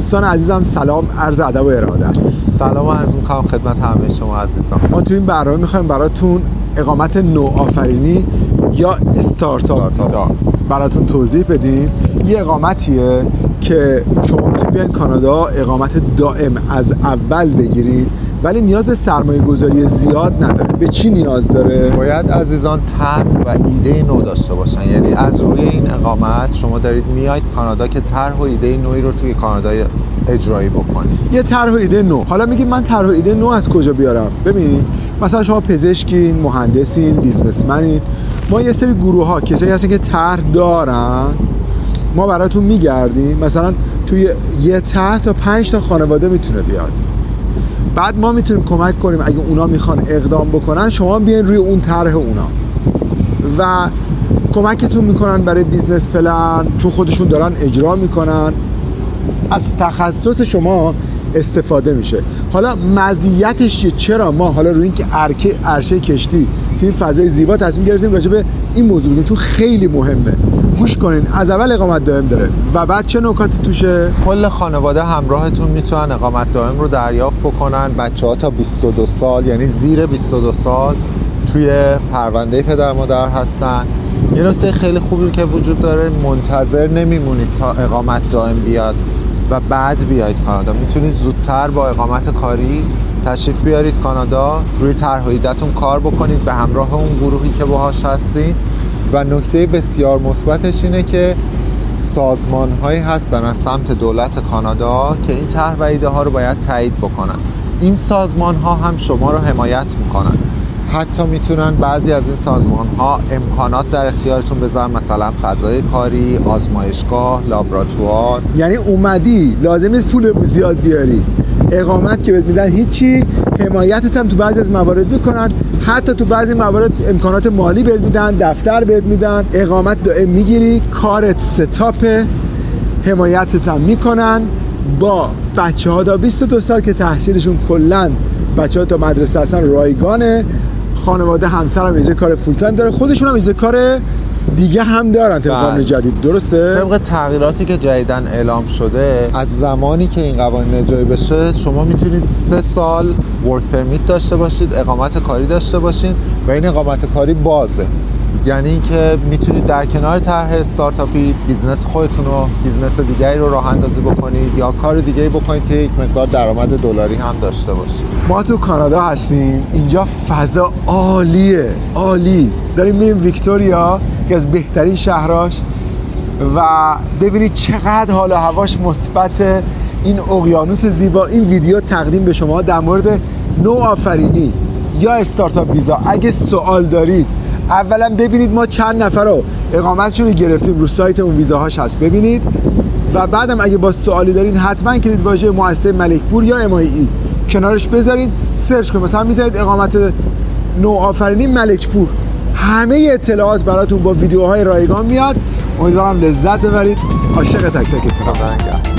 دوستان عزیزم سلام، عرض ادب و ارادت. سلام عرض میکنم خدمت همه شما عزیزان. ما تو این برنامه میخوایم براتون اقامت نوآفرینی یا استارتاپ ویزا براتون توضیح بدیم. یه اقامتیه که شما میتونید بیاین کانادا اقامت دائم از اول بگیرید، ولی نیاز به سرمایه گذاری زیاد نداره. به چی نیاز داره؟ باید عزیزان طرح و ایده نو داشته باشن. یعنی از روی این اقامت شما دارید میاید کانادا که طرح و ایده نوی رو توی کانادا اجرایی بکنید. یه طرح و ایده نو. حالا میگید من طرح و ایده نو از کجا بیارم؟ ببینید مثلا شما پزشکین، مهندسین، بیزنسمنین. ما یه سری گروه ها کسایی هستن که طرح دارن، ما براتون میگردیم. مثلا توی یه طرح تا 5 تا خانواده میتونه بیاد. بعد ما میتونیم کمک کنیم اگه اونا میخوان اقدام بکنن، شما بیاین روی اون طرح اونا و کمکتون میکنن برای بیزنس پلن، چون خودشون دارن اجرا میکنن. از تخصص شما استفاده میشه. حالا مزیتش چیه؟ چرا ما حالا روی اینکه عرشه کشتی توی این فضای زیبا تصمیم گرفتیم راجع به این موضوع بگیم؟ چون خیلی مهمه. گوش کنین. از اول اقامت دائم داره و بعد چه نکاتی توشه؟ کل خانواده همراهتون میتونن اقامت دائم رو دریافت بکنن. بچه‌ها تا 22 سال، یعنی زیر 22 سال توی پرونده پدر مادر هستن. یه نکته خیلی خوبی که وجود داره، منتظر نمیمونید تا اقامت دائم بیاد و بعد بیایید کانادا. میتونید زودتر با اقامت کاری تشریف بیارید کانادا، روی طرح و ایده‌تون کار بکنید به همراه اون گروهی که باهاش هستید. و نکته بسیار مثبتش اینه که سازمان‌هایی هستن از سمت دولت کانادا که این طرح و ایده ها رو باید تایید بکنن. این سازمان‌ها هم شما رو حمایت میکنن. حتی میتونن بعضی از این سازمان‌ها امکانات در اختیارتون بذارن، مثلا فضای کاری، آزمایشگاه، لابراتوار. یعنی اومدی لازم نیست پول زیاد بیاری، اقامت که بهت میدن هیچی، حمایتت هم تو بعضی از موارد میکنن، حتی تو بعضی موارد امکانات مالی بهت میدن، دفتر بهت میدن، اقامت دائم میگیری، کارت ستاپه، حمایتت هم میکنن. با بچه‌ها تا 22 سال که تحصیلشون کلاً بچه‌ها تا مدرسه هستن رایگانه. خانواده همسر هم ایزه کار فول تایم داره، خودشون هم ایزه کار دیگه هم دارن طبق قانون جدید. درسته؟ طبق تغییراتی که جدیداً اعلام شده، از زمانی که این قوانین اجرایی بشه شما میتونید 3 سال ورک پرمیت داشته باشید، اقامت کاری داشته باشید و این اقامت کاری بازه. یعنی اینکه میتونید در کنار طرح استارتاپی بیزنس خودتون رو، بیزنس دیگری رو راه اندازی بکنید یا کار دیگه‌ای بکنید که یک مقدار درآمد دلاری هم داشته باشید. ما تو کانادا هستیم، اینجا فضا عالیه، عالی. داریم میریم ویکتوریا که از بهترین شهراش و ببینید چقدر حال و هواش مثبته. این اقیانوس زیبا. این ویدیو تقدیم به شما در مورد نوآفرینی یا استارتاپ ویزا. اگه سوال دارید اولا ببینید ما چند نفر رو اقامتشون رو گرفتیم، رو سایت اون ویزاهاش هست ببینید. و بعدم اگه با سوالی دارین حتما کلید واژه مؤسسه ملکپور یا MIE کنارش بذارید، سرچ کنید. مثلا میذارید اقامت نوآفرینی ملکپور، همه اطلاعات براتون با ویدیوهای رایگان میاد. امیدوارم لذت ببرید. عاشق تک تکتون.